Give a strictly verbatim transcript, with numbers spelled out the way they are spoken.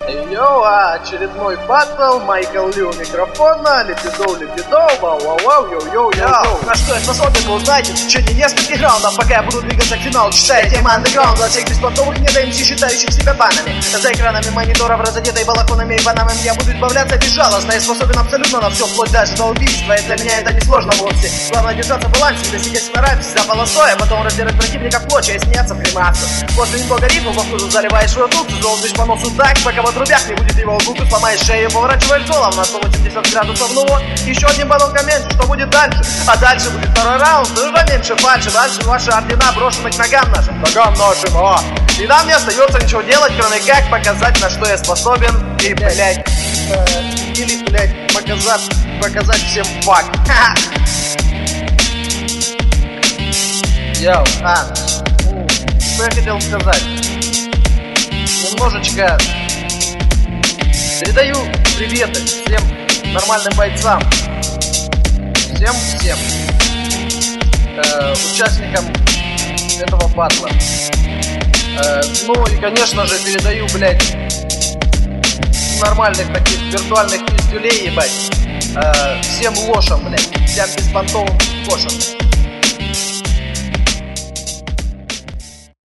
Йоу, а очередной батл, Майкл Ли у микрофона, лепидоу, лепидоу, вау, вау, вау, йоу, йоу, йоу. На что я способен, вы узнаете в течение нескольких раундов, пока я буду двигаться к финалу. Читая темы андеграунда, всех беспонтовых не даем считающих себя банами. За экранами мониторов, разодетой балахонами и бананами, я буду избавляться безжалостно. Я способен абсолютно на все, вплоть даже до убийства, и для меня это не сложно вовсе. Главное держаться в балансе, достигать стараемся за полосой, а потом раздирать противника в клочья и смеяться в гримасу. После немного ритма во вкусу заливаешь ротуцию, долбишь по носу так, пока в отрубях не будет его губы, сломаешь шею, поворачиваешь голову на сто восемьдесят градусов, ну вот, еще одним баллонком меньше, что будет дальше? А дальше будет второй раунд, уже меньше фальши, дальше ваши ордена брошены к ногам нашим, ногам нашим, а! И нам не остается ничего делать, кроме как показать, на что я способен, и, блять, э, или, блять, показать, показать всем факт. Йоу, а, что я хотел сказать? Немножечко передаю приветы всем нормальным бойцам, всем-всем э, участникам этого батла. Э, ну и, конечно же, передаю, блядь, нормальных таких виртуальных пиздюлей, ебать, э, всем лошам, блядь, всем беспонтовым кошам.